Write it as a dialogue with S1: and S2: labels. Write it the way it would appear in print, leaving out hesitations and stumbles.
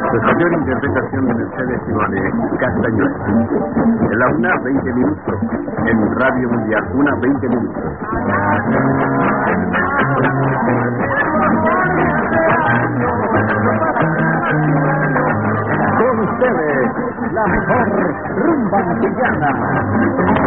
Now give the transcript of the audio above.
S1: Estación interpretación de Mercedes Simone Castañuela. En la 1:20 minutos. En Radio Mundial, 1:20 minutos. Con ustedes, la mejor rumba mexicana.